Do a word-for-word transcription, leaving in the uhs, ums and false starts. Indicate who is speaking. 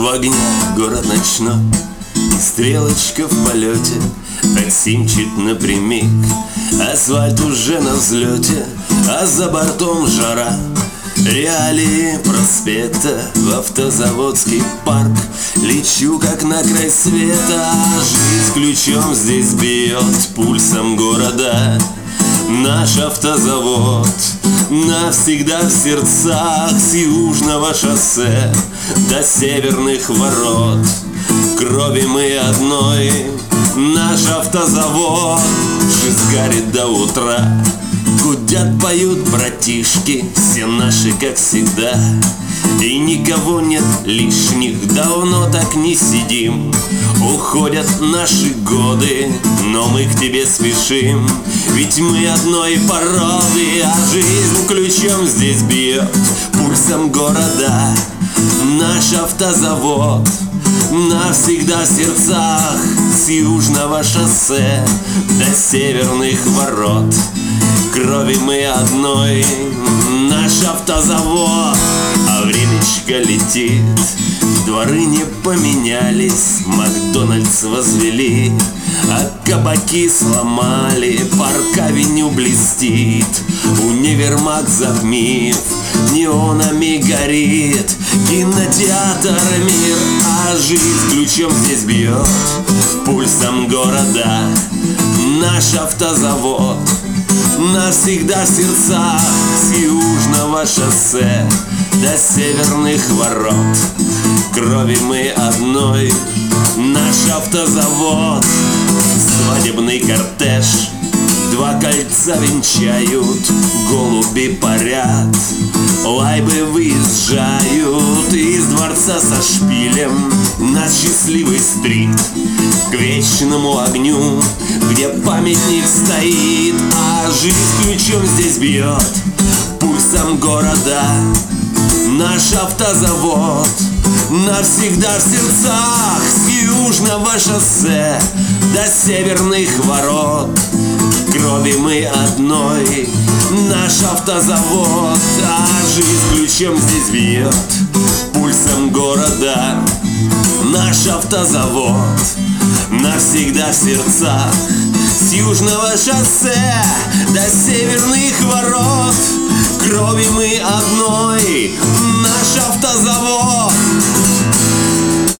Speaker 1: в огне город ночной, и стрелочка в полете такси мчит напрямик. Асфальт уже на взлете, а за бортом жара. Реалии проспекта в автозаводский парк. Лечу как на край света, жизнь ключом здесь бьет пульсом города. Наш автозавод навсегда в сердцах, с южного шоссе до северных ворот. Крови мы одной, наш автозавод. Жизнь горит до утра, гудят, поют братишки, все наши, как всегда. И никого нет лишних, давно так не сидим. Уходят наши годы, но мы к тебе спешим. Ведь мы одной породы, а жизнь ключом здесь бьет пульсом города. Наш автозавод навсегда в сердцах, с южного шоссе до северных ворот. Крови мы одной, наш автозавод. А времечко летит, дворы не поменялись, Макдональдс возвели, а кабаки сломали, парк-авеню блестит, универмаг затмив, неонами горит, кинотеатр мир, а жизнь ключом здесь бьет пульсом города. Наш автозавод навсегда в сердцах, с южного шоссе до северных ворот. Крови мы одной, наш автозавод. Свадебный кортеж два кольца венчают, голуби парят, лайбы выезжают из дворца со шпилем на счастливый стрит, к вечному огню, где памятник стоит, а жизнь ключом здесь бьет пульсом города. Наш автозавод навсегда в сердцах, с южного шоссе до северных ворот. Крови мы одной, наш автозавод, а жизнь ключом здесь бьет пульсом города. Наш автозавод навсегда в сердцах, с южного шоссе до северных ворот. Крови мы одной, наш автозавод.